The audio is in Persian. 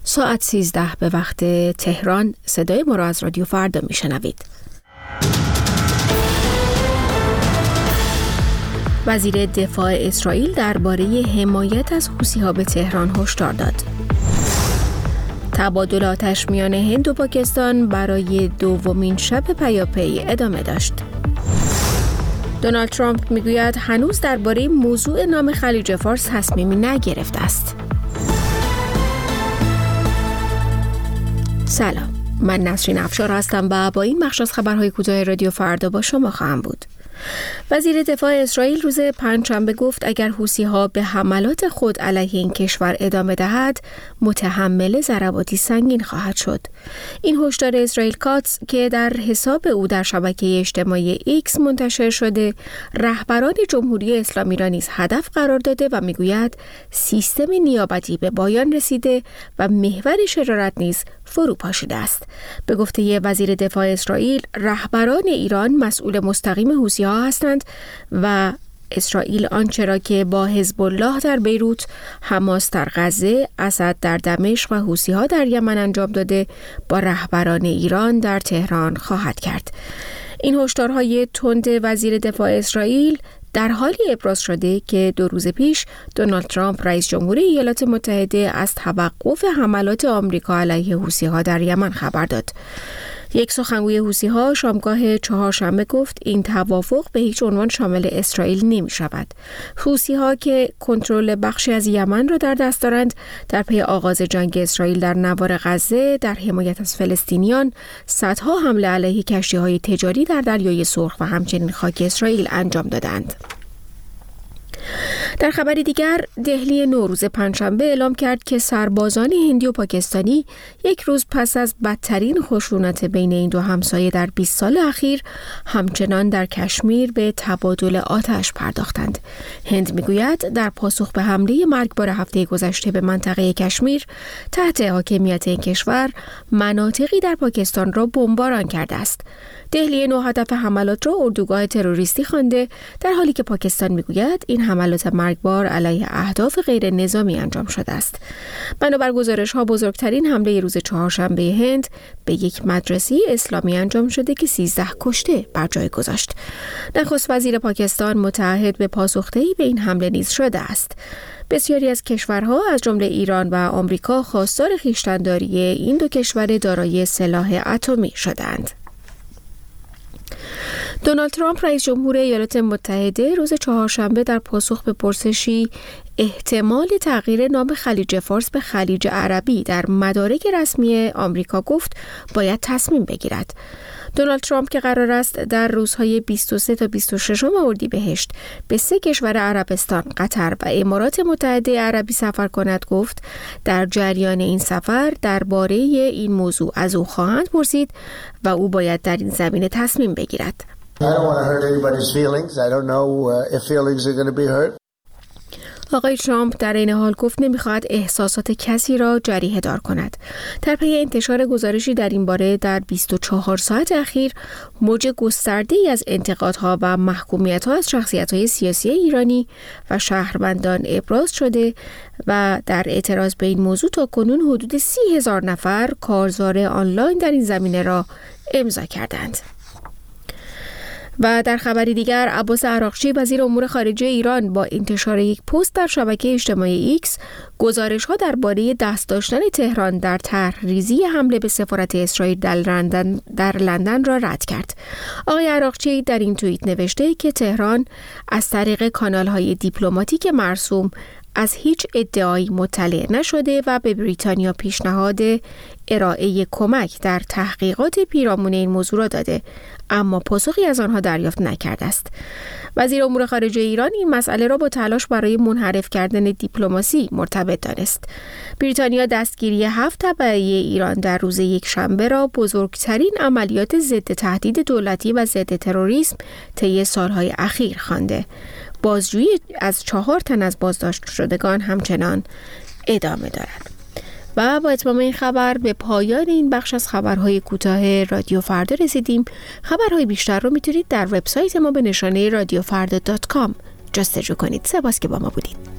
ساعت 13 به وقت تهران. صدای ما را از رادیو فردا میشنوید. وزیر دفاع اسرائیل درباره حمایت از حوثی‌ها به تهران هشدار داد. تبادل آتش میان هند و پاکستان برای دومین شب پیاپی ادامه داشت. دونالد ترامپ میگوید هنوز درباره موضوع نام خلیج فارس تصمیمی نگرفته است. سلام، من نسرین افشار هستم و با این بخش از خبرهای کوتاه رادیو فردا با شما خواهم بود. وزیر دفاع اسرائیل روز پنجشنبه گفت اگر حوثی‌ها به حملات خود علیه این کشور ادامه دهد، متحمل ضرباتی سنگین خواهد شد. این هشدار اسرائیل کاتس که در حساب او در شبکه اجتماعی ایکس منتشر شده، رهبران جمهوری اسلامی را نیز هدف قرار داده و میگوید سیستم نیابتی به پایان رسیده و محور شرارت نیز فرو پاشیده است. به گفته وزیر دفاع اسرائیل، رهبران ایران مسئول مستقیم حوثی‌ها هستند و اسرائیل آنچه را که با حزب الله در بیروت، حماس در غزه، اسد در دمشق و حوثی‌ها در یمن انجام داده، با رهبران ایران در تهران خواهد کرد. این هشدارهای تند وزیر دفاع اسرائیل در حالی ابراز شده که 2 روز پیش دونالد ترامپ رئیس جمهور ایالات متحده از توقف حملات آمریکا علیه حوثی‌ها در یمن خبر داد. یک سخنگوی حوثی‌ها شامگاه چهارشنبه گفت این توافق به هیچ عنوان شامل اسرائیل نمی شود. حوثی‌ها که کنترل بخشی از یمن را در دست دارند، در پی آغاز جنگ اسرائیل در نوار غزه در حمایت از فلسطینیان صدها حمله علیه کشتی‌های تجاری در دریای سرخ و همچنین خاک اسرائیل انجام دادند. در خبری دیگر، دهلی نوروز پنجشنبه اعلام کرد که سربازان هندی و پاکستانی یک روز پس از بدترین خشونت بین این دو همسایه در 20 سال اخیر همچنان در کشمیر به تبادل آتش پرداختند. هند میگوید در پاسخ به حمله مرگبار هفته گذشته به منطقه کشمیر تحت حاکمیت این کشور، مناطقی در پاکستان را بمباران کرده است. دهلی نو هدف حملات را اردوگاه تروریستی خوانده، در حالی که پاکستان میگوید این حملات مرگبار علیه اهداف غیر نظامی انجام شده است. بنابر گزارش‌ها بزرگترین حمله روز چهارشنبه هند به یک مدرسه اسلامی انجام شده که 13 کشته بر جای گذاشت. نخست وزیر پاکستان متعهد به پاسخدهی به این حمله نیز شده است. بسیاری از کشورها از جمله ایران و آمریکا خواستار خویشتن‌داری این دو کشور دارای سلاح اتمی شدند. دونالد ترامپ رئیس جمهور ایالات متحده روز چهارشنبه در پاسخ به پرسشی احتمال تغییر نام خلیج فارس به خلیج عربی در مدارک رسمی آمریکا گفت باید تصمیم بگیرد. دونالد ترامپ که قرار است در روزهای 23 تا 26 اردیبهشت به 3 کشور عربستان، قطر و امارات متحده عربی سفر کند، گفت در جریان این سفر درباره این موضوع از او خواهند پرسید و او باید در این زمینه تصمیم بگیرد. آقای ترامپ در این حال گفت نمیخواهد احساسات کسی را جریحه دار کند. در پی انتشار گزارشی در این باره در 24 ساعت اخیر، موج گسترده‌ای از انتقادها و محکومیت‌ها از شخصیت‌های سیاسی ایرانی و شهروندان ابراز شده و در اعتراض به این موضوع تا کنون حدود 30,000 نفر کارزار آنلاین در این زمینه را امضا کردند. و در خبری دیگر، عباس عراقچی وزیر امور خارجه ایران با انتشار یک پست در شبکه اجتماعی ایکس گزارش‌ها درباره دست داشتن تهران در طرح‌ریزی حمله به سفارت اسرائیل در لندن را رد کرد. آقای عراقچی در این توییت نوشته که تهران از طریق کانال‌های دیپلماتیک مرسوم از هیچ ادعایی مطلع نشده و به بریتانیا پیشنهاد ارائه کمک در تحقیقات پیرامون این موضوع را داده، اما پاسخی از آنها دریافت نکرده است. وزیر امور خارجه ایران این مسئله را با تلاش برای منحرف کردن دیپلماسی مرتبط دانست. بریتانیا دستگیری 7 تبعه ایران در روز یکشنبه را بزرگترین عملیات ضد تهدید دولتی و ضد تروریسم طی سالهای اخیر خوانده. بازجویی از 4 تن از بازداشت شدگان همچنان ادامه دارد. و با اتمام این خبر به پایان این بخش از خبرهای کوتاه رادیو فردا رسیدیم. خبرهای بیشتر رو میتونید در وبسایت ما به نشانه radiofrda.com جستجو کنید. سپاس که با ما بودید.